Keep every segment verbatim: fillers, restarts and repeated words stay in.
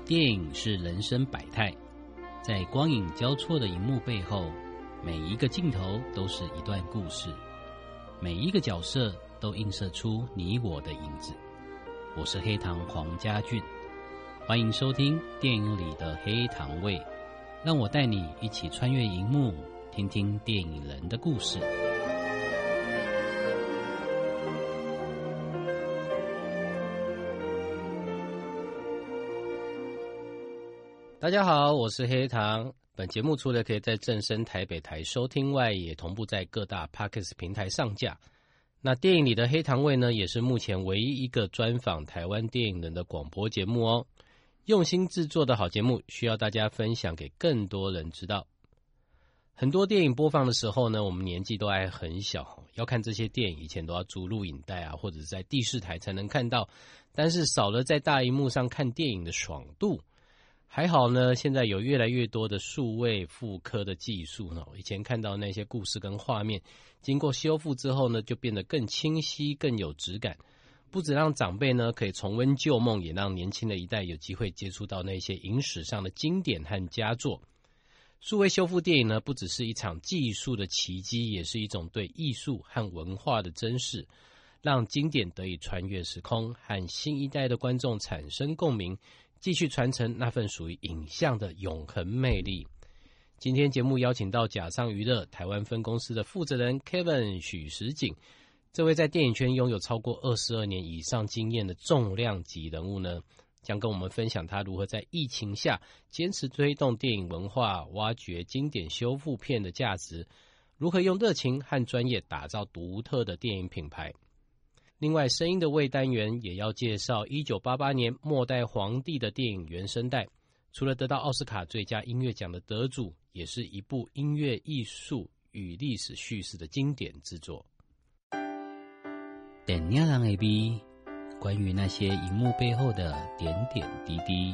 电影是人生百态，在光影交错的荧幕背后，每一个镜头都是一段故事，每一个角色都映射出你我的影子。我是黑糖黄家俊，欢迎收听电影里的黑糖味，让我带你一起穿越荧幕，听听电影人的故事。大家好，我是黑糖。本节目除了可以在正声台北台收听外，也同步在各大 Podcast 平台上架。那电影里的黑糖味呢，也是目前唯一一个专访台湾电影人的广播节目哦。用心制作的好节目，需要大家分享给更多人知道。很多电影播放的时候呢，我们年纪都还很小，要看这些电影以前都要租录影带啊，或者是在第四台才能看到，但是少了在大荧幕上看电影的爽度。还好呢，现在有越来越多的数位复刻的技术呢，以前看到那些故事跟画面，经过修复之后呢，就变得更清晰、更有质感。不只让长辈呢可以重温旧梦，也让年轻的一代有机会接触到那些影史上的经典和佳作。数位修复电影呢，不只是一场技术的奇迹，也是一种对艺术和文化的珍视，让经典得以穿越时空，和新一代的观众产生共鸣，继续传承那份属于影像的永恒魅力。今天节目邀请到甲尚娱乐台湾分公司的负责人 Kevin 许时景，这位在电影圈拥有超过二十二年以上经验的重量级人物呢，将跟我们分享他如何在疫情下坚持推动电影文化，挖掘经典修复片的价值，如何用热情和专业打造独特的电影品牌。另外，声音的味单元也要介绍一九八八年末代皇帝的电影原声带，除了得到奥斯卡最佳音乐奖的得主，也是一部音乐艺术与历史叙事的经典之作。电影人的美，关于那些荧幕背后的点点滴滴。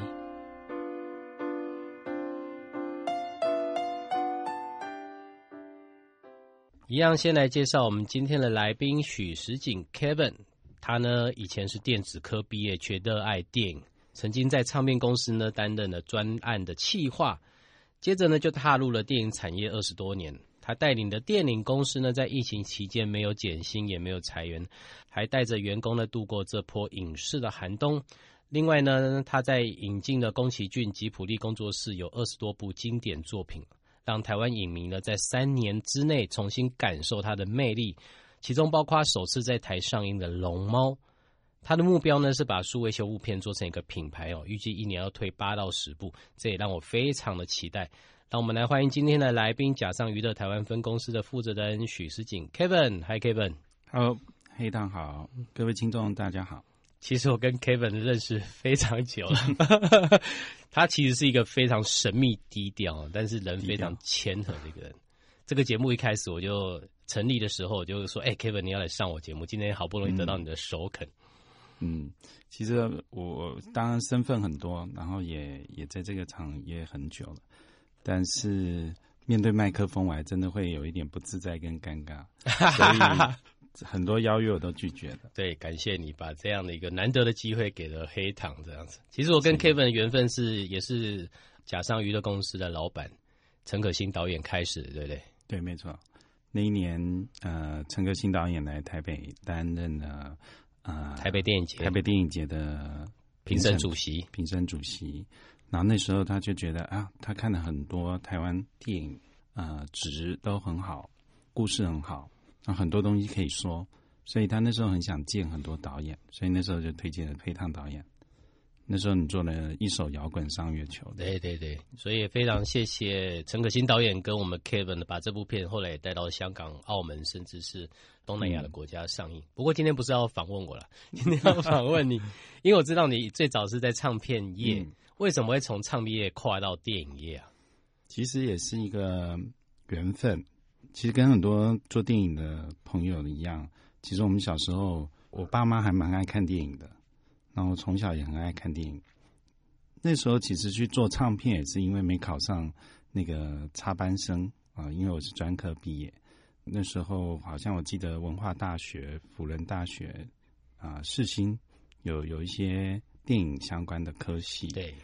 一样先来介绍我们今天的来宾许时景 Kevin， 他呢以前是电子科毕业，却热爱电影，曾经在唱片公司呢担任了专案的企划，接着呢就踏入了电影产业二十多年。他带领的电影公司呢，在疫情期间没有减薪，也没有裁员，还带着员工呢度过这波影视的寒冬。另外呢，他在引进了宫崎骏吉卜力工作室有二十多部经典作品，让台湾影迷呢在三年之内重新感受它的魅力，其中包括首次在台上映的《龙猫》。他的目标呢是把数位修复片做成一个品牌哦，预计一年要推八到十部，这也让我非常的期待。让我们来欢迎今天的来宾，甲尚娱乐台湾分公司的负责人许时景 Kevin。Hi Kevin。Hello， 黑糖好，各位听众大家好。 其实我跟 Kevin 认识非常久了，他其实是一个非常神秘低调，但是人非常谦和的一个人。这个节目一开始我就成立的时候，我就说：“哎、欸、，Kevin， 你要来上我节目，今天好不容易得到你的首肯。 嗯”嗯，其实我当然身份很多，然后也也在这个场也很久了，但是面对麦克风，我还真的会有一点不自在跟尴尬，所以很多邀约我都拒绝了。 对，感谢你把这样的一个难得的机会给了黑糖这样子。其实我跟 Kevin 的缘分是也是甲尚娱乐公司的老板陈可辛导演开始的，对不对？ 对，没错。那一年，呃，陈可辛导演来台北担任了呃台北电影节台北电影节的评审主席， 评审主席。然后那时候他就觉得啊，他看了很多台湾电影，呃，质都很好，故事很好。很多东西可以说，所以他那时候很想见很多导演，所以那时候就推荐了黑糖导演。那时候你做了一首摇滚上月球， 对对对，所以非常谢谢陈可辛导演跟我们 Kevin 把这部片后来也带到香港、澳门，甚至是东南亚的国家上映。嗯、不过今天不是要访问我了，今天要访问你，因为我知道你最早是在唱片业，嗯、为什么会从唱片业跨到电影业啊？ 其实也是一个缘分。其实跟很多做电影的朋友一样，其实我们小时候，我爸妈还蛮爱看电影的，然后我从小也很爱看电影。那时候其实去做唱片也是因为没考上那个插班生啊，因为我是专科毕业。那时候好像我记得文化大学、辅仁大学啊、世新有有一些电影相关的科系， 对，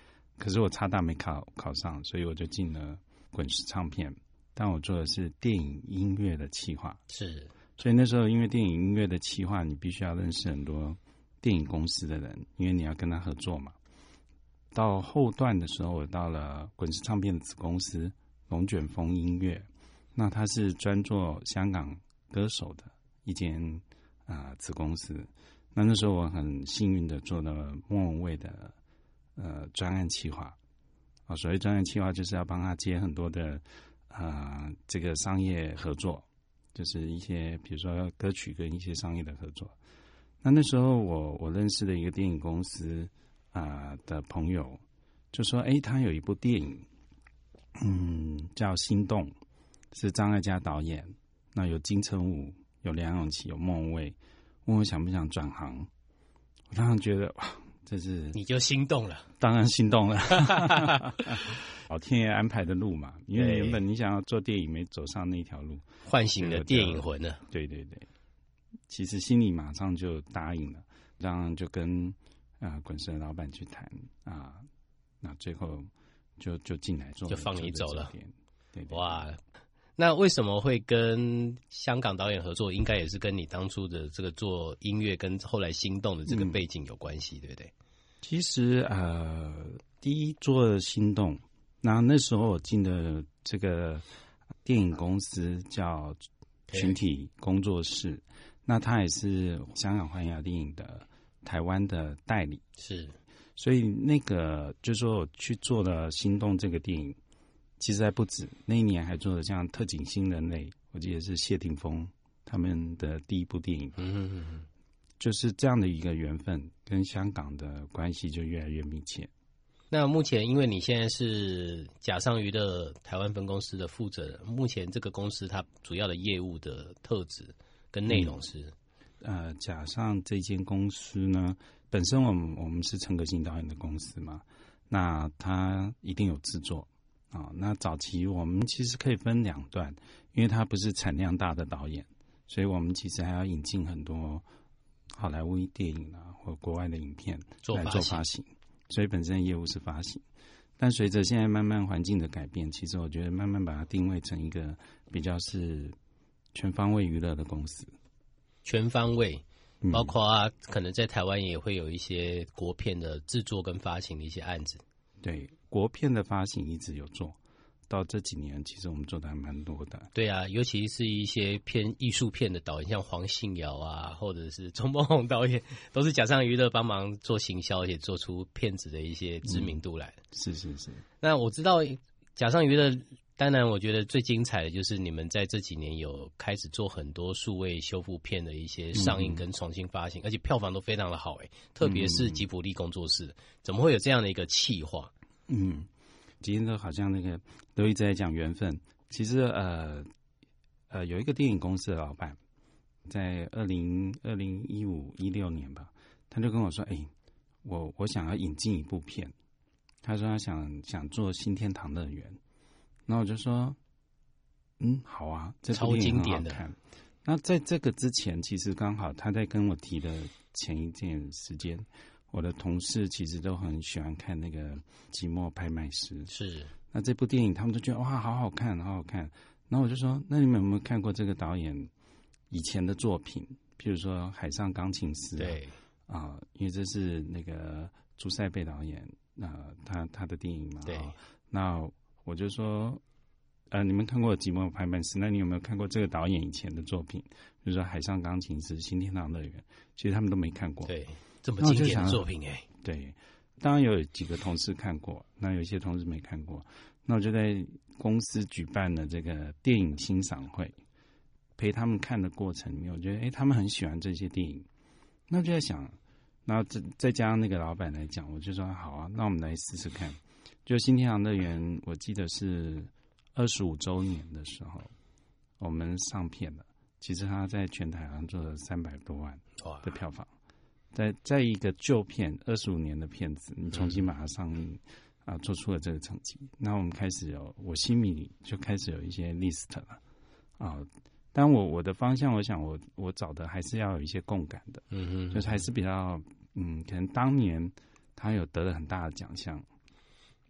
可是我插大没考考上，所以我就进了滚石唱片，但我做的是电影音乐的企划。 是， 所以那时候因为电影音乐的企划，你必须要认识很多电影公司的人，因为你要跟他合作嘛。到后段的时候，我到了滚石唱片的子公司龙卷风音乐，那它是专做香港歌手的一间啊、呃、子公司。那那时候我很幸运的做了莫文蔚的呃专案企划。啊，所谓专案企划就是要帮他接很多的啊、呃、这个商业合作，就是一些比如说歌曲跟一些商业的合作。那那时候我我认识的一个电影公司啊、呃、的朋友就说，哎，他有一部电影，嗯，叫《心动》，是张艾嘉导演，那有金城武，有梁咏琪，有莫文蔚，问我想不想转行。我当然觉得哇，这是你就心动了， 当然心动了，老天爷安排的路嘛。因为原本你想要做电影，没走上那条路， 唤醒了电影魂了。 对对对，其实心里马上就答应了，当然就跟啊、呃、滚石的老板去谈啊、呃，那最后就就进来做， 就放你走了。 对对对， 哇！那为什么会跟香港导演合作？应该也是跟你当初的这个做音乐跟后来心动的这个背景有关系，嗯、对不对？ 其实呃，第一做心动，那那时候我进的这个电影公司叫群体工作室，那它也是香港环亚电影的台湾的代理， 是， 所以那个就是说我去做了心动这个电影。其实还不止，那一年还做了像《特警新人类》，我记得是谢霆锋他们的第一部电影。 嗯嗯嗯， 就是这样的一个缘分，跟香港的关系就越来越密切。 那目前因为你现在是甲上娱乐台湾分公司的负责人，目前这个公司它主要的业务的特质跟内容是？ 嗯、呃，甲上这间公司呢，本身我们我们是陈可辛导演的公司嘛，那它一定有制作。啊、哦，那早期我们其实可以分两段，因为他不是产量大的导演，所以我们其实还要引进很多好莱坞电影啊，或国外的影片来做发行，所以本身业务是发行。但随着现在慢慢环境的改变，其实我觉得慢慢把它定位成一个比较是全方位娱乐的公司。 全方位，包括、啊嗯、可能在台湾也会有一些国片的制作跟发行的一些案子。 对。国片的发行一直有做，到这几年其实我们做的还蛮多的。 对啊，尤其是一些偏艺术片的导演，像黄信尧啊，或者是钟孟宏导演，都是甲上娱乐帮忙做行销，而且做出片子的一些知名度来、嗯。 是是是。 那我知道甲上娱乐，当然我觉得最精彩的就是你们在这几年有开始做很多数位修复片的一些上映跟重新发行，嗯、而且票房都非常的好哎，特别是吉卜力工作室，嗯、怎么会有这样的一个企划？ 嗯，今天都好像那个都一直在讲缘分。其实呃呃，有一个电影公司的老板，在二零二零一五一六年吧，他就跟我说：“哎、欸，我我想要引进一部片。”他说他想想做新天堂乐园，然后我就说：“嗯，好啊，这部电影很好看。”那在这个之前，其实刚好他在跟我提的前一件时间。我的同事其实都很喜欢看那个《寂寞拍卖师》， 是那这部电影，他们都觉得哇，好好看，好好看。然后我就说，那你们有没有看过这个导演以前的作品？譬如说《海上钢琴师》啊， 对啊、呃，因为这是那个朱塞贝导演，呃，他他的电影嘛。 对。 哦、那我就说，呃，你们看过《寂寞拍卖师》？那你有没有看过这个导演以前的作品？比如说《海上钢琴师》《新天堂乐园》，其实他们都没看过。 对。这么经典的作品哎、欸， 对，当然有几个同事看过，那有一些同事没看过，那我就在公司举办了这个电影欣赏会，陪他们看的过程里面，我觉得哎，他们很喜欢这些电影，那就在想，然后再再加上那个老板来讲，我就说好啊，那我们来试试看。就新天堂乐园，我记得是二十五周年的时候，我们上片了，其实他在全台好像做了三百多万的票房。在在一个旧片二十五年的片子，你重新把它上映，啊、呃，做出了这个成绩。那我们开始有，我心里就开始有一些 list 了，啊、呃，但我我的方向，我想我我找的还是要有一些共感的， 嗯哼， 就是还是比较，嗯，可能当年他有得了很大的奖项，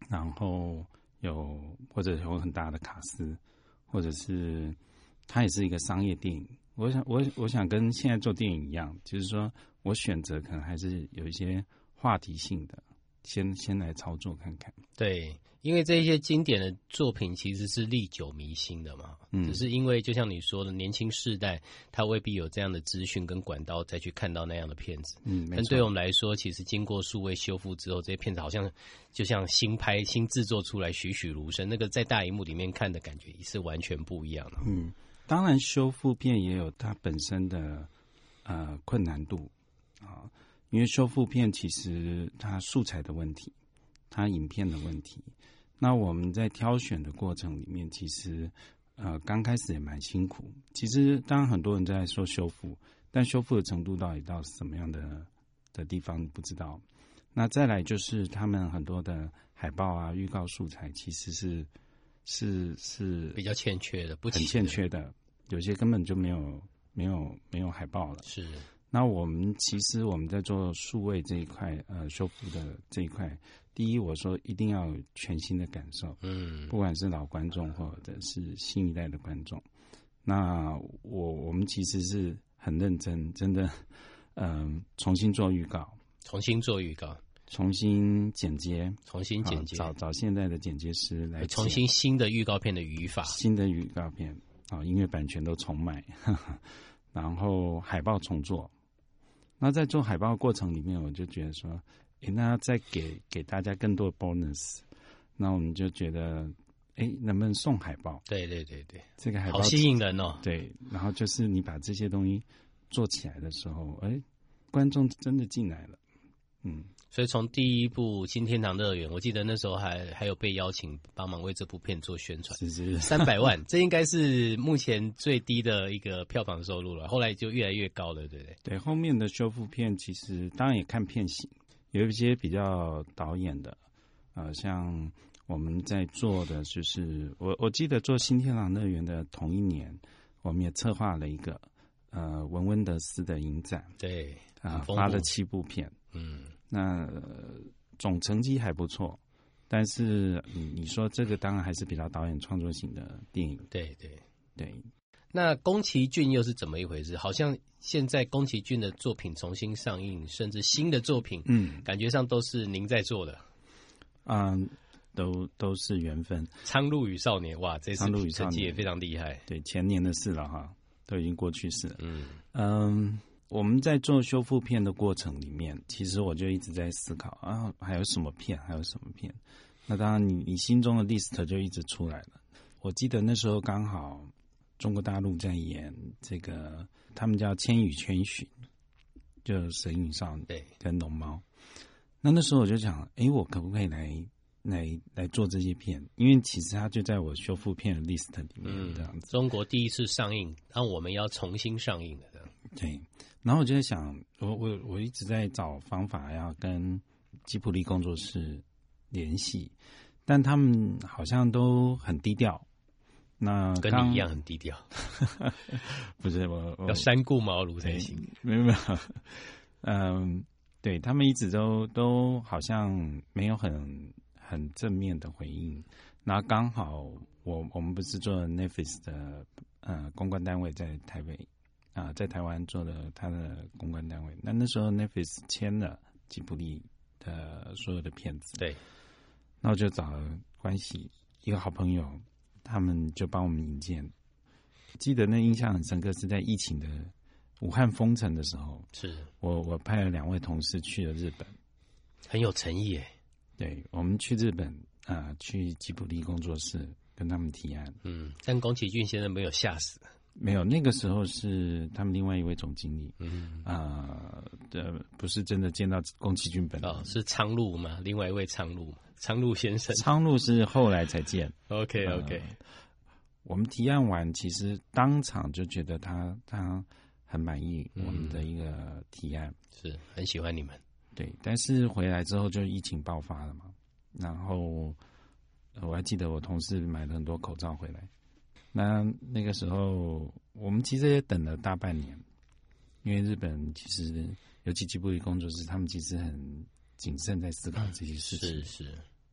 然后有或者有很大的卡司，或者是它也是一个商业电影。我想我我想跟现在做电影一样，就是说我选择可能还是有一些话题性的，先先来操作看看。 对，因为这一些经典的作品其实是历久弥新的嘛，嗯，只是因为就像你说的，年轻世代他未必有这样的资讯跟管道再去看到那样的片子， 嗯， 但对我们来说，其实经过数位修复之后，这些片子好像就像新拍、新制作出来，栩栩如生，那个在大荧幕里面看的感觉也是完全不一样的。 嗯。当然，修复片也有它本身的呃困难度啊，因为修复片其实它素材的问题，它影片的问题。那我们在挑选的过程里面，其实呃刚开始也蛮辛苦。其实当然很多人在说修复，但修复的程度到底到什么样的的地方不知道。那再来就是他们很多的海报啊、预告素材，其实是是是比较欠缺的，不很欠缺的。有些根本就没有没有没有海报了。 是， 那我们其实我们在做数位这一块，呃，修复的这一块，第一我说一定要有全新的感受，嗯，不管是老观众或者是新一代的观众。那我我们其实是很认真，真的，嗯、呃，重新做预告， 重新做预告， 重新剪接， 重新剪接， 找找现在的剪接师来重新新的预告片的语法， 新的预告片。啊，音乐版权都重买，呵呵，然后海报重做。那在做海报的过程里面，我就觉得说，诶，那再给给大家更多的 bonus， 那我们就觉得，诶，能不能送海报？ 对对对对， 这个海报好吸引人哦。 对，然后就是你把这些东西做起来的时候，诶，观众真的进来了，嗯。 所以从第一部《新天堂乐园》，我记得那时候还还有被邀请帮忙为这部片做宣传， 是是三百万，这应该是目前最低的一个票房收入了。后来就越来越高了，对不对？ 对，后面的修复片其实当然也看片型，有一些比较导演的，呃，像我们在做的就是我我记得做《新天堂乐园》的同一年，我们也策划了一个呃文温德斯的影展， 对啊、呃，发了七部片，嗯。那、呃、总成绩还不错，但是你你说这个当然还是比较导演创作型的电影。 对对对。 那宫崎骏又是怎么一回事？好像现在宫崎骏的作品重新上映，甚至新的作品，嗯，感觉上都是您在做的。 嗯，都都是缘分。 苍鹭与少年，哇，这次成绩也非常厉害。 对，前年的事了哈，都已经过去式了。嗯嗯。我们在做修复片的过程里面，其实我就一直在思考啊，还有什么片，还有什么片。那当然你，你你心中的 list 就一直出来了。我记得那时候刚好中国大陆在演这个，他们叫《千与千寻》，就《神隐少女》跟《龙猫》。那那时候我就想，哎，我可不可以来来来做这些片？因为其实它就在我修复片的 list 里面这样子。 嗯、中国第一次上映，让我们要重新上映的这样。 对。然后我就在想，我我我一直在找方法要跟吉卜力工作室联系，但他们好像都很低调。那跟你一样很低调， 不是我要三顾茅庐才行。 没有没有，嗯，对他们一直都都好像没有很很正面的回应。然后刚好我我们不是做 Netflix 的呃公关单位在台北。啊，在台湾做了他的公关单位，那那时候 Netflix 签了吉卜力的所有的片子， 对， 那我就找了关系一个好朋友，他们就帮我们引荐。记得那印象很深刻，是在疫情的武汉封城的时候， 是我我派了两位同事去了日本， 很有诚意耶。 对，我们去日本啊、呃，去吉卜力工作室跟他们提案， 嗯，但宫崎骏先生没有吓死。 没有，那个时候是他们另外一位总经理，嗯啊，呃，不是真的见到宫崎骏本人， 哦，是苍鹭吗？另外一位苍鹭，苍鹭先生， 苍鹭是后来才见。 OK OK，、呃、 我们提案完，其实当场就觉得他他很满意我们的一个提案， 嗯、是很喜欢你们。 对，但是回来之后就疫情爆发了嘛，然后我还记得我同事买了很多口罩回来。那那个时候，我们其实也等了大半年，因为日本其实尤其吉卜力工作室，他们其实很谨慎在思考这些事情。 是是，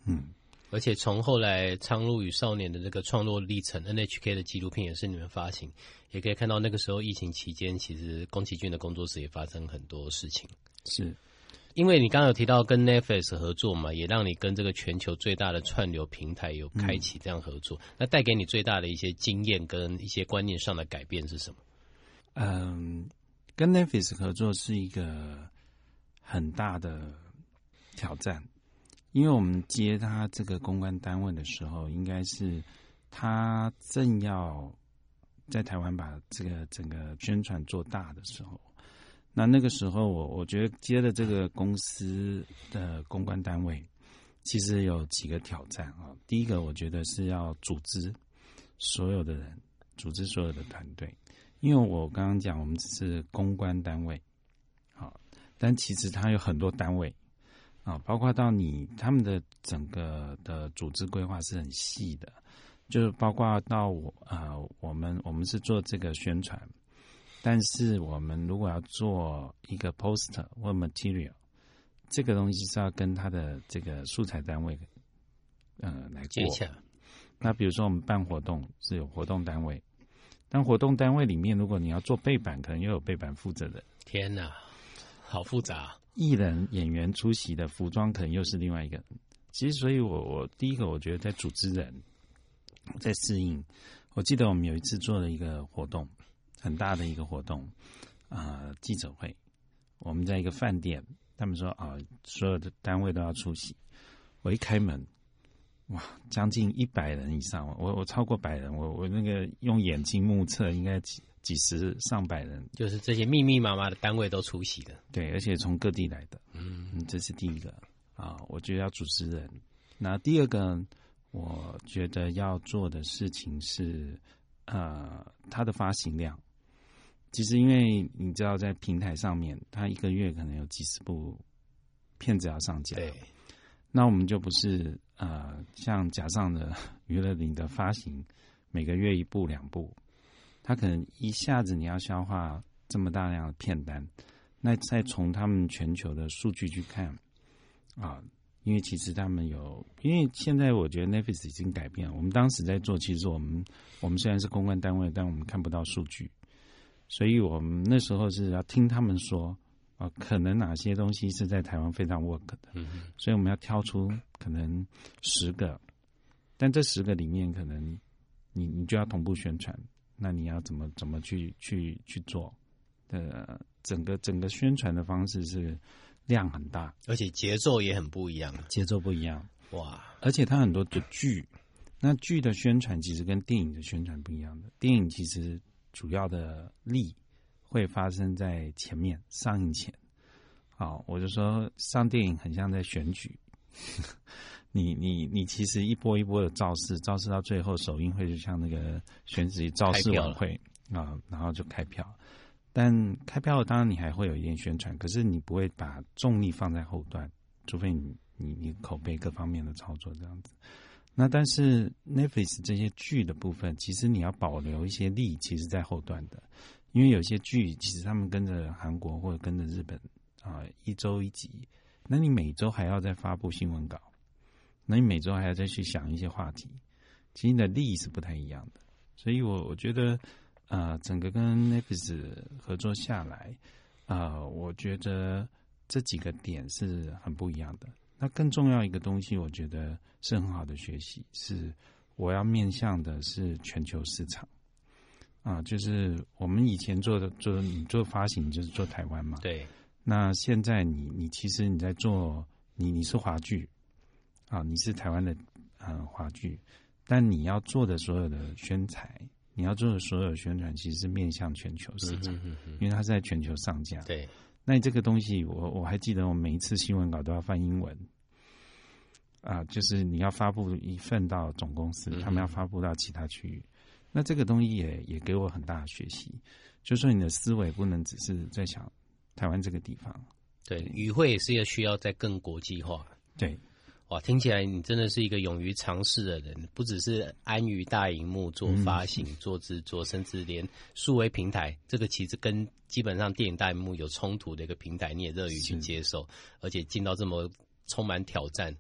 嗯， 而且从后来《苍鹭与少年》的这个创作历程 ，N H K 的纪录片也是你们发行，也可以看到那个时候疫情期间，其实宫崎骏的工作室也发生很多事情。 是。 因为你刚刚有提到跟 Netflix 合作嘛，也让你跟这个全球最大的串流平台有开启这样合作，嗯、那带给你最大的一些经验跟一些观念上的改变是什么？ 嗯，跟 Netflix 合作是一个很大的挑战，因为我们接他这个公关单位的时候，应该是他正要在台湾把这个整个宣传做大的时候。那那个时候我我觉得接了这个公司的公关单位，其实有几个挑战啊。第一个，我觉得是要组织所有的人，组织所有的团队，因为我刚刚讲我们只是公关单位，好，但其实它有很多单位啊，包括到你他们的整个的组织规划是很细的，就是包括到我呃我们我们是做这个宣传。但是我们如果要做一个 poster 或 material， 这个东西是要跟他的这个素材单位呃来过。那比如说我们办活动是有活动单位，但活动单位里面如果你要做背板，可能又有背板负责人。 天哪，好复杂！ 艺人演员出席的服装可能又是另外一个人。其实，所以我我第一个我觉得在组织人，在适应。我记得我们有一次做了一个活动。很大的一个活动，呃，记者会，我们在一个饭店，他们说啊、呃，所有的单位都要出席。我一开门，哇，将近一百人以上，我我超过百人，我我那个用眼睛目测，应该几几十上百人， 就是这些密密麻麻的单位都出席的， 对，而且从各地来的， 嗯， 嗯，这是第一个啊，我觉得要主持人。那第二个，我觉得要做的事情是，呃，它的发行量。其实，因为你知道，在平台上面，它一个月可能有几十部片子要上架。 对， 那我们就不是呃，像假上的娱乐领的发行，每个月一部两部，它可能一下子你要消化这么大量的片单，那再从他们全球的数据去看啊，因为其实他们有，因为现在我觉得 Netflix 已经改变了。我们当时在做，其实我们我们虽然是公关单位，但我们看不到数据。所以我们那时候是要听他们说，啊、呃，可能哪些东西是在台湾非常 work 的， 嗯， 所以我们要挑出可能十个，但这十个里面可能你你就要同步宣传，那你要怎么怎么去去去做？呃，整个整个宣传的方式是量很大， 而且节奏也很不一样， 节奏不一样， 哇！ 而且它很多的剧，那剧的宣传其实跟电影的宣传不一样的，电影其实。主要的力会发生在前面上映前，好，我就说上电影很像在选举，你你你其实一波一波的造势，造势到最后首映会就像那个选举造势晚会啊，然后就开票。但开票当然你还会有一点宣传，可是你不会把重力放在后段，除非你你你口碑各方面的操作这样子。那但是 Netflix 这些剧的部分，其实你要保留一些力，其实在后段的，因为有些剧其实他们跟着韩国或者跟着日本啊、呃，一周一集，那你每周还要再发布新闻稿，那你每周还要再去想一些话题，其实你的力是不太一样的。所以我我觉得，呃，整个跟 Netflix 合作下来，呃，我觉得这几个点是很不一样的。那更重要一个东西，我觉得是很好的学习，是我要面向的是全球市场啊，就是我们以前做的做你做发行就是做台湾嘛， 对。 那现在你你其实你在做你你是华剧啊，你是台湾的呃华剧，但你要做的所有的宣材，你要做的所有宣传，其实是面向全球市场，嗯哼嗯哼，因为它是在全球上架， 对。 那这个东西我我还记得我每一次新闻稿都要翻英文啊、呃，就是你要发布一份到总公司，他们要发布到其他区域，那这个东西也也给我很大的学习，就是说你的思维不能只是在想台湾这个地方， 对，语汇也是一个需要再更国际化， 对。 哇，听起来你真的是一个勇于尝试的人，不只是安于大荧幕做发行、嗯、做制作，甚至连数位平台，这个其实跟基本上电影大荧幕有冲突的一个平台，你也乐于去接受，而且进到这么充满挑战，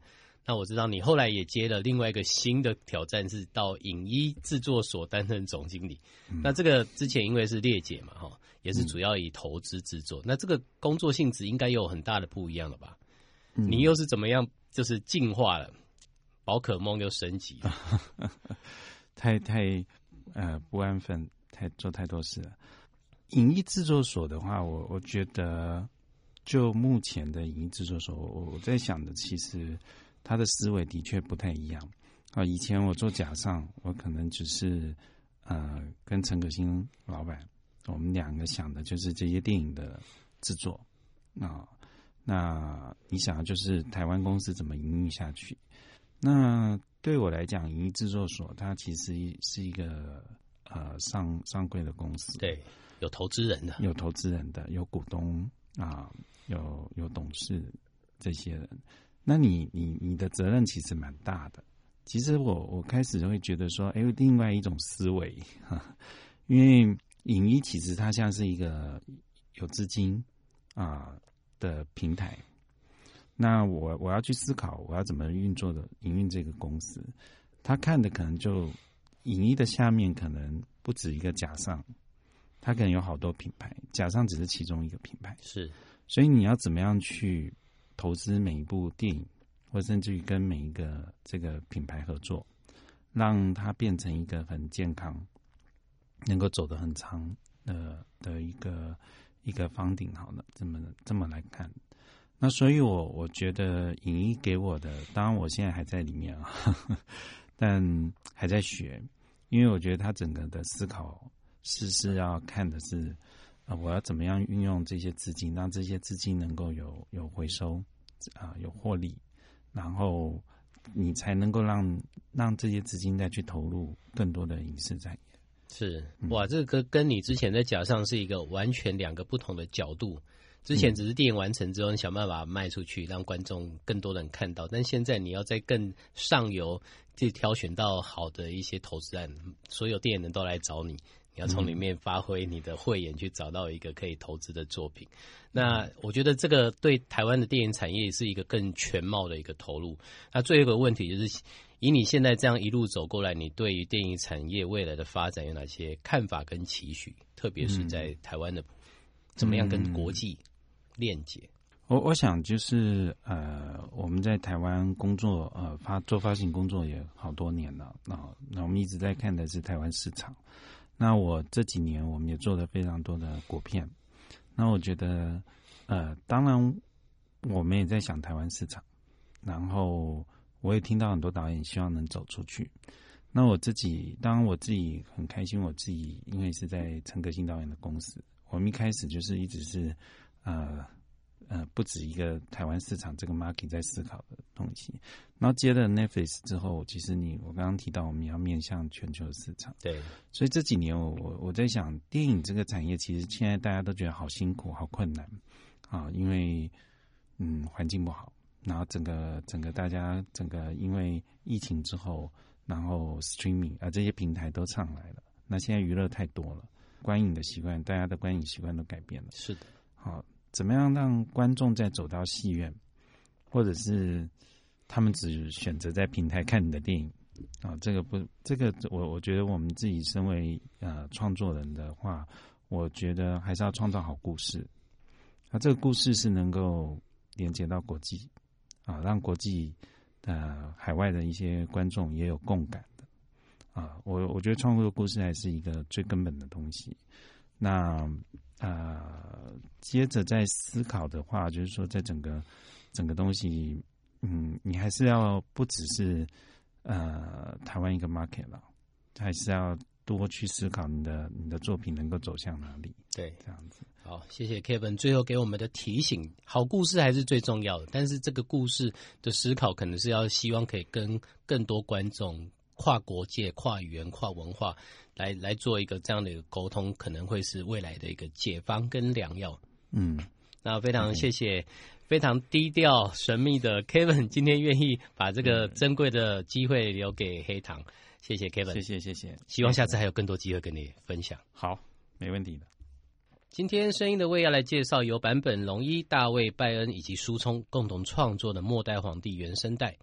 那我知道你后来也接了另外一个新的挑战，是到影衣制作所担任总经理。嗯、那这个之前因为是列姐嘛，哈，也是主要以投资制作、嗯。那这个工作性质应该有很大的不一样了吧？嗯、你又是怎么样，就是进化了？宝可梦又升级了， 太太呃不安分，太做太多事了。影艺制作所的话，我我觉得就目前的影艺制作所，我我在想的，其实他的思维的确不太一样啊。以前我做假上，我可能只是呃跟陈可辛老板，我们两个想的就是这些电影的制作啊。那你想的就是台湾公司怎么营运下去？那对我来讲，影艺制作所它其实是一个呃上上柜的公司， 对，有投资人的， 有投资人的，有股东啊，有有董事这些人。那你你你的责任其实蛮大的。其实我我开始就会觉得说，哎，另外一种思维哈，因为影艺其实它像是一个有资金啊的平台。那我我要去思考我要怎么运作的营运这个公司，他看的可能就影艺的下面可能不止一个假上，他可能有好多品牌，假上只是其中一个品牌， 是， 所以你要怎么样去投资每一部电影，或甚至于跟每一个这个品牌合作，让它变成一个很健康，能够走得很长的的一个一个方顶，好了，这么这么来看。那所以我我觉得影艺给我的，当然我现在还在里面啊，呵呵，但还在学，因为我觉得他整个的思考是是要看的是啊、呃，我要怎么样运用这些资金，让这些资金能够有有回收啊、呃，有获利，然后你才能够让让这些资金再去投入更多的影视产业。 是，哇，这个跟你之前在假上是一个完全两个不同的角度。之前只是电影完成之后，你想办法卖出去，让观众更多人看到。但现在你要在更上游去挑选到好的一些投资案，所有电影人都来找你，你要从里面发挥你的慧眼，去找到一个可以投资的作品。那我觉得这个对台湾的电影产业是一个更全貌的一个投入。那最后一个问题就是，以你现在这样一路走过来，你对于电影产业未来的发展有哪些看法跟期许？特别是在台湾的部分，怎么样跟国际链接？ 我我想就是呃，我们在台湾工作呃发做发行工作也好多年了，那那我们一直在看的是台湾市场。那我这几年我们也做了非常多的国片，那我觉得呃，当然我们也在想台湾市场，然后我也听到很多导演希望能走出去。那我自己当然我自己很开心，我自己因为是在陈可辛导演的公司，我们一开始就是一直是呃呃不止一个台湾市场这个 market 在思考的东西，然后接了 Netflix 之后，其实你我刚刚提到我们要面向全球市场， 对， 所以这几年我我我在想，电影这个产业其实现在大家都觉得好辛苦、好困难啊，因为嗯环境不好，然后整个整个大家整个因为疫情之后，然后 streaming 啊这些平台都上来了，那现在娱乐太多了，观影的习惯，大家的观影习惯都改变了， 是的， 好。怎么样让观众再走到戏院，或者是他们只选择在平台看你的电影啊？这个不，这个我我觉得我们自己身为呃创作人的话，我觉得还是要创造好故事。那、啊、这个故事是能够连接到国际啊，让国际呃海外的一些观众也有共感的啊。我我觉得创作故事还是一个最根本的东西。那呃，接着在思考的话，就是说，在整个整个东西，嗯，你还是要不只是呃台湾一个 market 了，还是要多去思考你的你的作品能够走向哪里。 对， 这样子。 好，谢谢 Kevin 最后给我们的提醒，好故事还是最重要的，但是这个故事的思考可能是要希望可以跟更多观众跨国界、跨语言、跨文化来来做一个这样的一个沟通，可能会是未来的一个解方跟良药。 嗯， 那非常谢谢非常低调神秘的 Kevin 今天愿意把这个珍贵的机会留给黑糖，谢谢 Kevin， 谢谢谢谢， 希望下次还有更多机会跟你分享。 好，没问题的。 今天声音的味要来介绍由坂本龙一、大卫拜恩以及苏聪共同创作的《末代皇帝》原声带。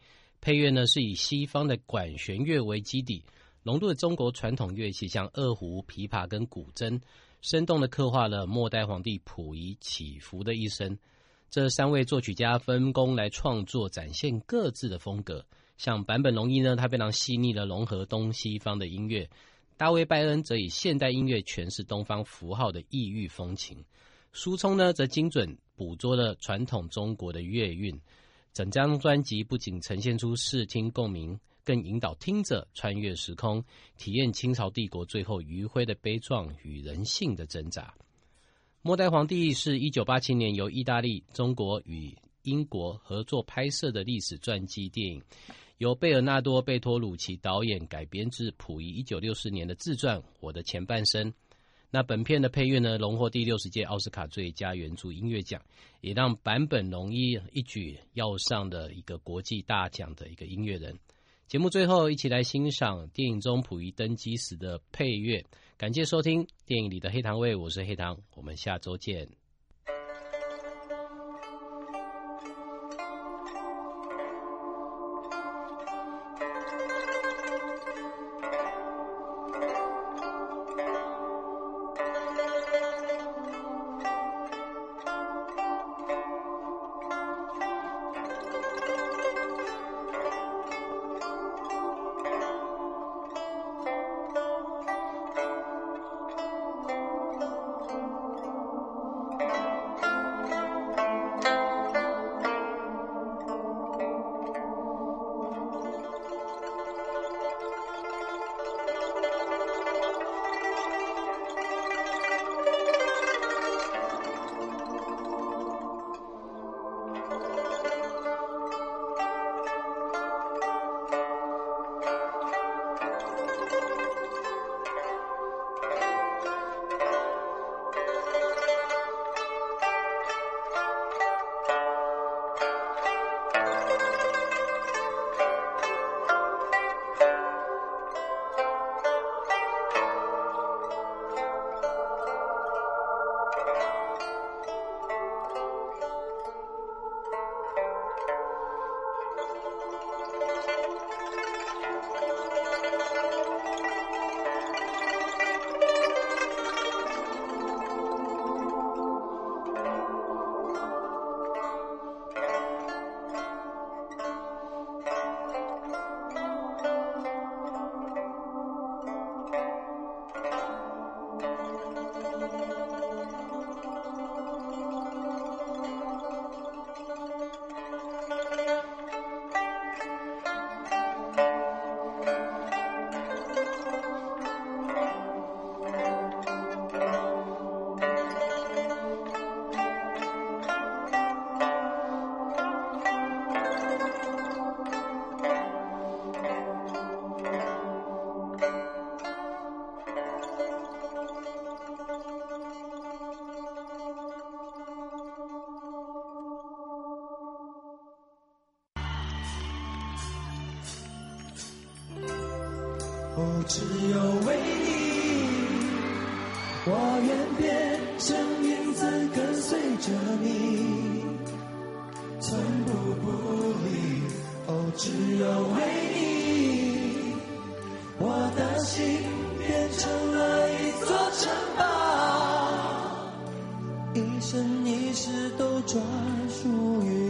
配乐呢是以西方的管弦乐为基底，融入了中国传统乐器，像二胡、琵琶跟古筝，生动地刻画了末代皇帝溥仪起伏的一生。这三位作曲家分工来创作，展现各自的风格。像坂本龙一呢，他非常细腻地融合东西方的音乐；大卫拜恩则以现代音乐诠释东方符号的异域风情；苏聪呢，则精准捕捉了传统中国的乐韵。整张专辑不仅呈现出视听共鸣，更引导听者穿越时空，体验清朝帝国最后余晖的悲壮与人性的挣扎。末代皇帝是一九八七年由意大利、中国与英国合作拍摄的历史传记电影，由贝尔纳多·贝托鲁奇导演，改编自溥仪一九六四年的自传《我的前半生》。那本片的配乐呢，荣获第六十届奥斯卡最佳原著音乐奖，也让坂本龙一一举要上的一个国际大奖的一个音乐人。节目最后，一起来欣赏电影中溥仪登基时的配乐。感谢收听电影里的黑糖味，我是黑糖，我们下周见。 哦，只有为你，我愿变成影子跟随着你，寸步不离。哦，只有为你，我的心变成了一座城堡，一生一世都专属于